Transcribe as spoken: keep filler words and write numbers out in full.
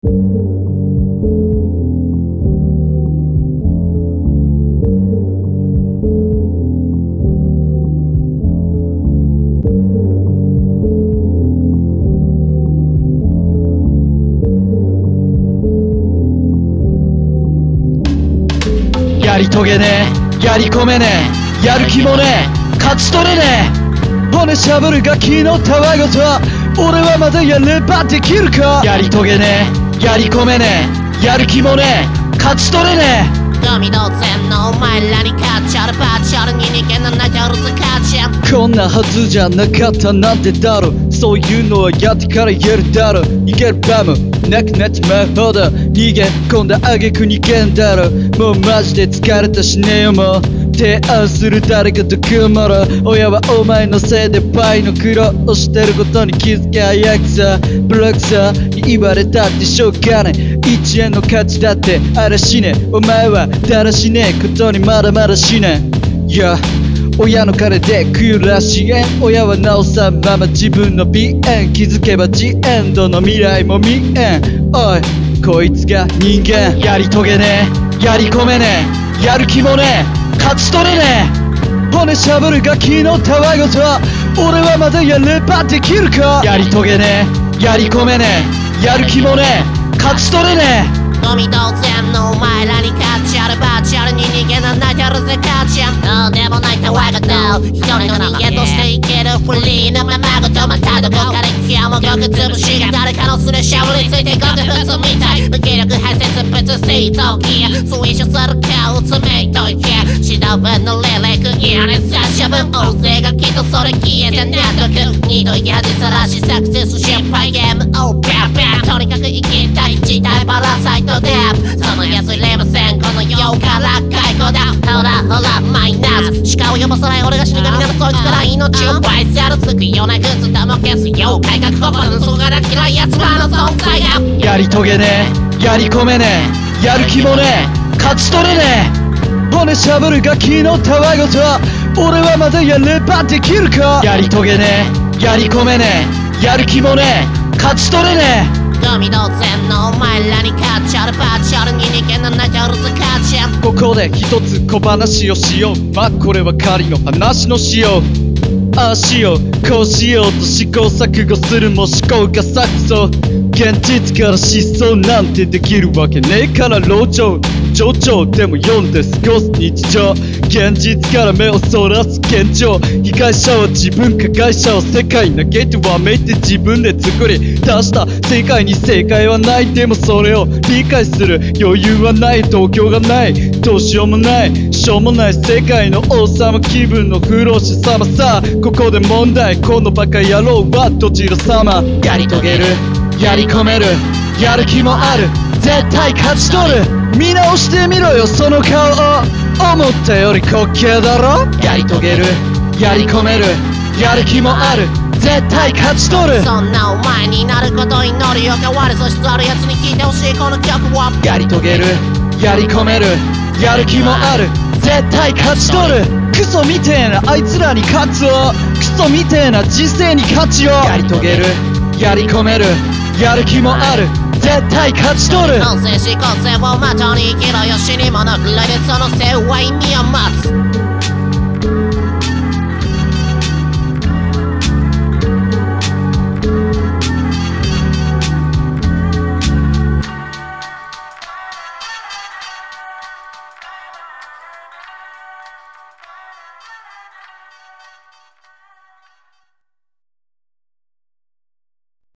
やり遂げねえ、やり込めねえ、やる気もねえ、勝ち取れねえ。骨しゃぶるガキのたわごと俺はまだやればできるか。やり遂げねえ、やり込めねえ、やる気もねえ、勝ち取れねえ。 ゴミ同然のお前らに勝っちゃるバチャルに逃げの中るぜ勝ちゃん。 こんなはずじゃなかったなんてだろう。そういうのはやってから言えるだろう。逃げる場もなくなっちまうほど逃げ込んだ挙句逃げんだろう。もうマジで疲れたしねえよもう提案する誰かと組もろ。親はお前のせいで倍の苦労をしてることに気づけ早くさ。ブロックさに言われたってしょうがない。いちえんの価値だってあらしねえ。お前はだらしねえことにまだまだしねえ。いや親の金で食うらしい。親はなおさんまま自分の鼻炎気づけばジエンドの未来も見えん。おいこいつが人間。やり遂げねえ、やり込めねえ、やる気もねえ、勝ち取れねえ。骨しゃぶるガキのたわごと俺はまだやればできるか。やり遂げねえ、やり込めねえ、やる気もねえ、勝ち取れねえ。 ゴミ同然のお前らに勝っちゃるバチャルに逃げの泣けるぜ勝ちゃん。どうでもないたわごと一人の人間として生きるフリーのままごとまたどこかで今日も極つぶしが誰かのすれしゃぶりついて極普通みたい。無気力排泄物水蒸気推奨する顔を詰めといて指導文のレレクギアに差し分大勢がきっとそれ消えて納得。二度やじさらしサクセス失敗ゲームオーバーバーとにかく生きたい時代パラサイトそのやついれませんこの世から解雇だ。ほらほらマイナス鹿を呼ばさない俺が死神ならそいつから命を奪い去るつくようなグッズだも消す妖怪が心の底から嫌い奴らの存在が。 やり遂げねえ、やり込めねえ、やる気もねえ、勝ち取れねえ。骨しゃぶるガキのたわごと俺はまだやればできるか。やり遂げねえ、やり込めねえ、やる気もねえ、勝ち取れねえ。 ゴミ同然のお前らに勝っちゃるバチャルに逃げの泣けるぜ勝ちゃん。 ここで一つ小話をしよう。まあこれは仮の話のしよう。ああしようこうしようと試行錯誤するも思考が錯綜。現実から失踪なんてできるわけねえから老長上長でも読んで過ごす日常。現実から目をそらす現状。被害者は自分加害者を世界投げてわめいて自分で作り出した世界に正解はない。でもそれを理解する余裕はない。度胸がない、どうしようもない、しょうもない世界の王様気分の不老者様さ。ここで問題、このバカ野郎はどちら様。やり遂げる、やり込める、やる気もある、絶対勝ち取る。見直してみろよその顔を、思ったより滑稽だろ。やり遂げる、やり込める、やる気もある、絶対勝ち取る。 そんなお前になることを祈るよ。変わる素質あるやつに聴いてほしいこの曲は。 やり遂げる、やり込める、やる気もある、絶対勝ち取る。クソみてえなあいつらに勝つを、クソみてえな人生に勝ちを。やり遂げる、やり込める、やる気もある、絶対勝ち取る。 音声思考性を的に生きろよ。死に物狂いでその性は意味を持つ。